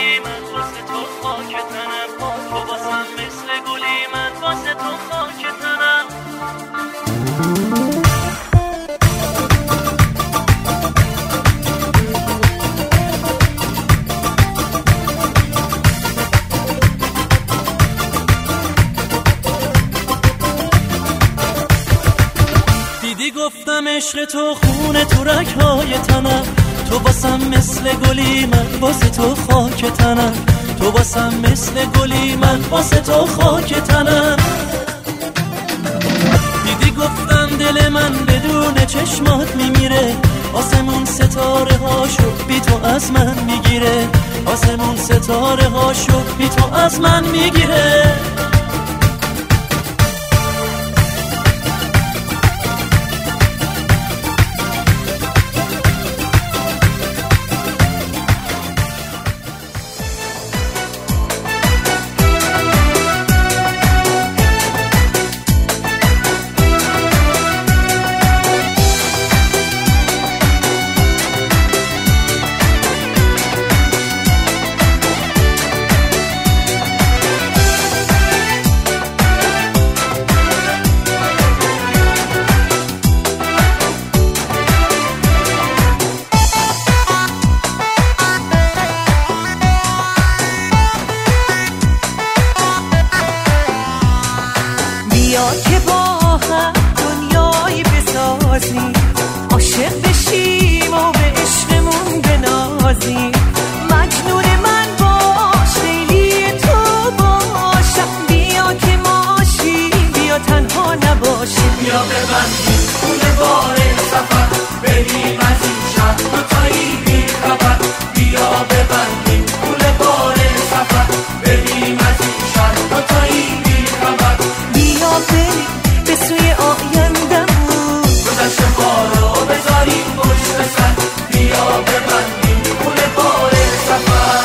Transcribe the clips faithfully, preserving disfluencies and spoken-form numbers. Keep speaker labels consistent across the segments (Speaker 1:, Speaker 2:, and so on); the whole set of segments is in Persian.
Speaker 1: گلی من واسه تو خاک تنم، تو واسم مثل گلی من واسه تو خاک تنم. دیدی گفتم عشق تو خونه تو رگ‌های تنم، تو واسم مثل گلی من واسه تو خاک تنم، تو واسم مثل گلی من واسه تو خاک تنم. دیدی گفتم دل من بدون چشمات میمیره، آسمون ستاره هاشو بی تو از من میگیره، آسمون ستاره هاشو بی تو از من میگیره.
Speaker 2: که با هم دنیایی بسازیم، عاشق بشیم و به عشقمون بنازیم. مجنون من باش، لیلی تو باشم، بیا که ماشیم، بیا تنها نباشیم.
Speaker 1: بیا ببندیم خونه بار سفر، بریم از این شهر دوتایی بی خبر. بیا ببندیم خونه بار سفر، بریم از این شهر دوتایی بی خبر.
Speaker 2: بیا بریم به سوی آیندمون،
Speaker 1: گذشته ما رو بذاریم پشت سر. بیا ببندیم خونه بار سفر.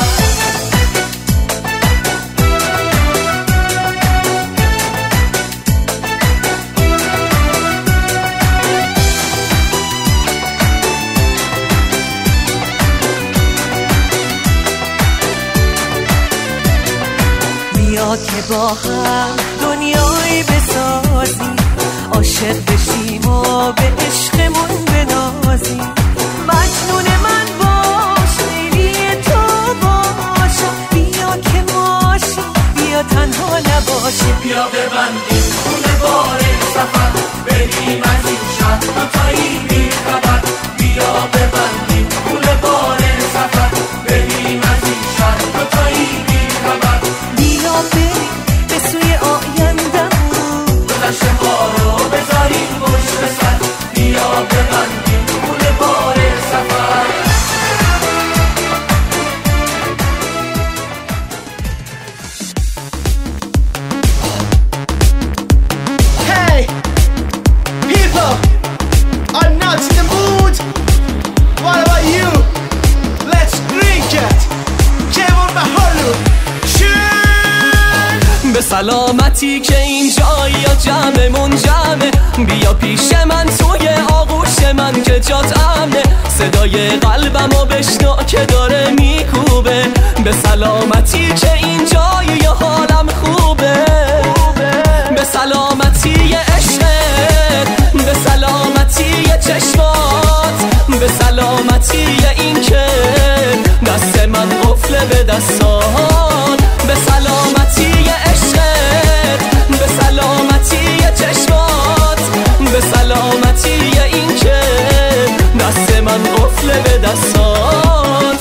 Speaker 2: بیا که با هم دنیایی بسازیم، عاشق بشیم و به عشقمون بنازیم. مجنون من باش، لیلی تو باشم، بیا که ماشیم، بیا تنها نباشیم.
Speaker 1: بیا ببندیم خونه بار سفر، بریم از این شهر دوتایی بی خبر. بیا ببندیم خونه بار سفر، بریم از این شهر دوتایی بی خبر.
Speaker 2: بیا بریم به سوی آیندمون،
Speaker 1: گذشته ما رو بذاریم پشت سر. بیا ببندیم خونه بار سفر.
Speaker 3: Hey, people, I'm not in the mood. What about you? Let's drink it. Kevin Mahalo.
Speaker 4: به سلامتی که این جایی جمعمون جمعه، بیا پیش من توی آغوش من که جات امنه. صدای قلبمو بشنو که داره میکوبه، به سلامتی که این جایی حالم خوبه. به سلامتی عشقت، به سلامتی چشمات، به سلامتی این که دست من قفل به دستان. به سلامتی عشقت، به سلامتی چشمات، به سلامتی این که دست من قفل به دستان.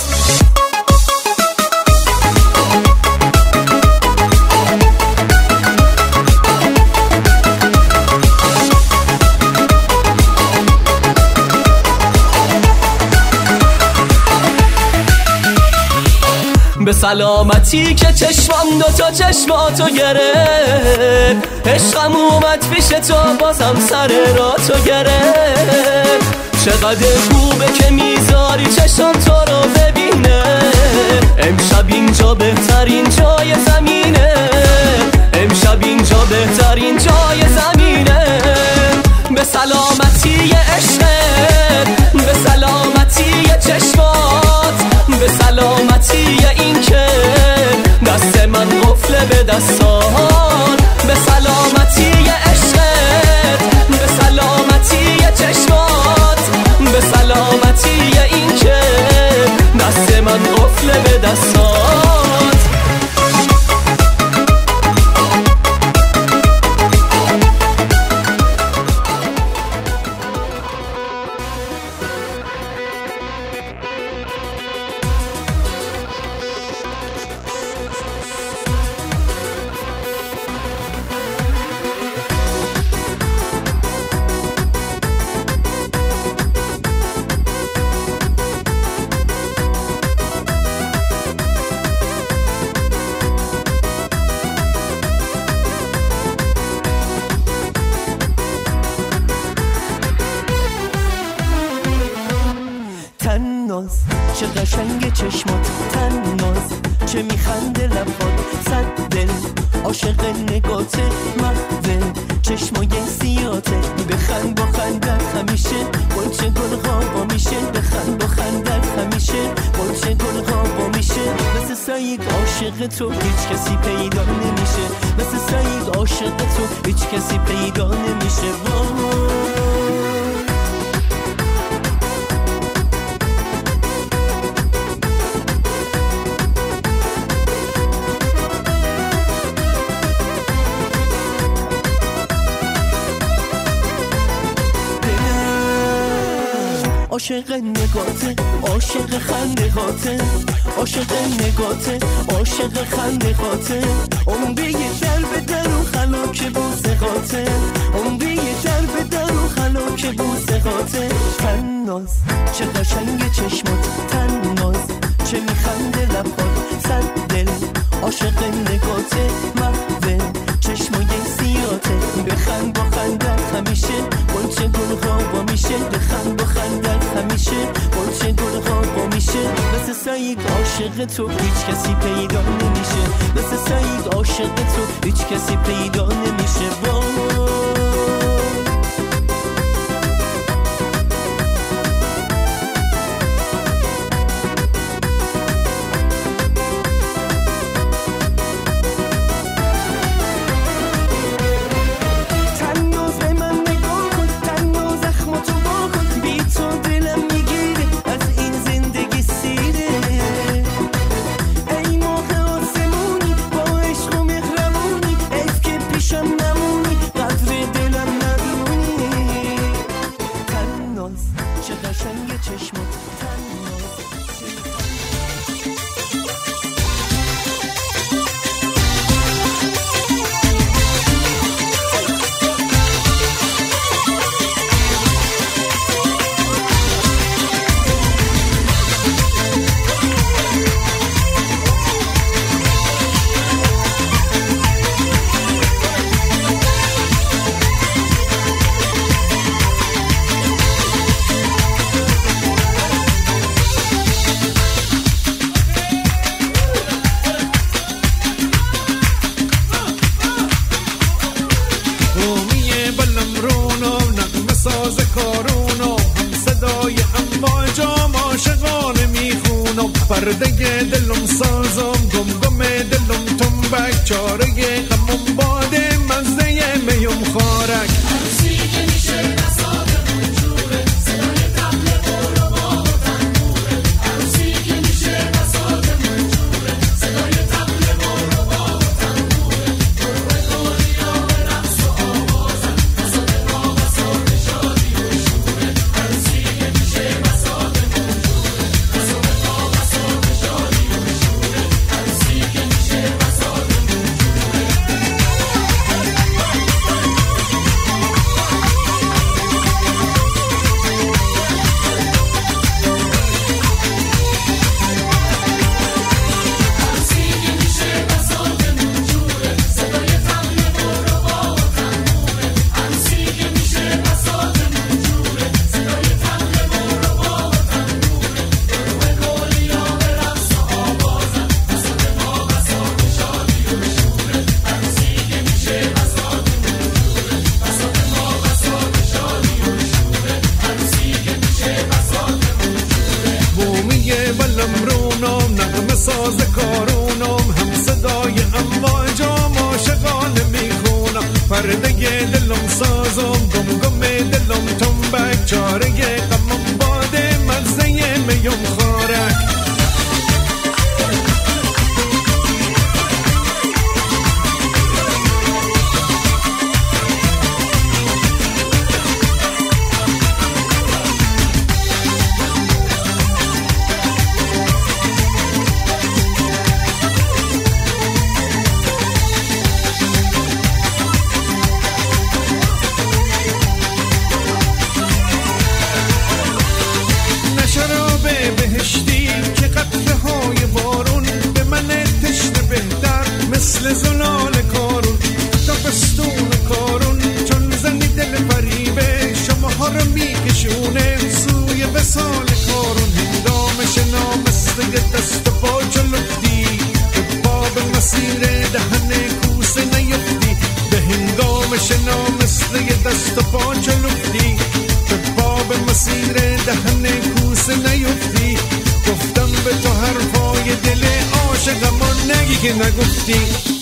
Speaker 4: به سلامتی که چشمم دوتا چشماتو گرفت، عشقم اومد پیش تو بازم سر را تو گرفت. چقدر خوبه که میذاری چشم تو رو ببینه، امشب اینجا بهترین جای زمینه، امشب اینجا بهترین جای زمینه. به سلامتی عشقت، به سلامتی چشمات، به سلامتی این که دستان، به سلامتی عشقت، به سلامتی چشمات، به سلامتی این که دست من قفل به دستات.
Speaker 2: تناز چه قشنگ چشمات، تناز چه میخنده لبات، صد دل عاشق نگاته، محوه چشمای سیاته، بخند با خندت همیشه گلچه گل غابا میشه، بخند با خندت همیشه گلچه گل غابا میشه. مثل سعید عاشق تو هیچ کسی پیدا نمیشه، مثل سعید عاشق تو هیچ کسی پیدا نمیشه. عاشق نگاته، عاشق خنده هاته، عاشق نگاته، عاشق خنده هاته، عمری در به در و خلاک بوسه هاته، عمری در به در و خلاک بوسه هاته. تناز چه قشنگ چشمات، تناز چه میخنده لبات، صد دل عاشق نگاته، محوه چشمای سیاته، بخند با خندت همیشه گلچه گل غابا میشه، بخند با خندت همیشه گلچه گل غابا میشه. مثل سعید عاشق تو هیچ کسی پیدا نمیشه، مثل سعید عاشق تو هیچ کسی پیدا نمیشه.
Speaker 5: پرده دلم سازم، گم گم دلم تنبک، چاره غمم باده مزه میم خارک.
Speaker 1: عروسی که میشه بساطمون جوره، صدای طبل قول و با و تنبوره. عروسی که میشه بساطمون جوره، صدای طبل قول و با و تنبوره. گروه گلیا به رقص و آوازن، بساط ما بساط شادی و شوره. عروسی که میشه بساطمون جوره، بساط ما بساط شادی و شوره. عروسی که میشه بساطمون جوره.
Speaker 5: ساز کارونم هم صدای امواجم پرده دلم سازم گم گم دلم تنبک چاره غمم باده مزه میم خارک بهشتی که قطره های بارون به من تشنه بهتر مثل زلال کارون تا بستون کارون چون زنی دل فریبه شما ها رو میکشونه سوی وصال کارون هنگام شنا مثل دست و پا چلفتی به باب مسیر دهن کوسه نیفتی به هنگام شنا مثل دست و پا چلفتی به باب مسیر دهن کوسه نیفتی گفتم به تو حرفای دل عاشقم و نگی که نگفتی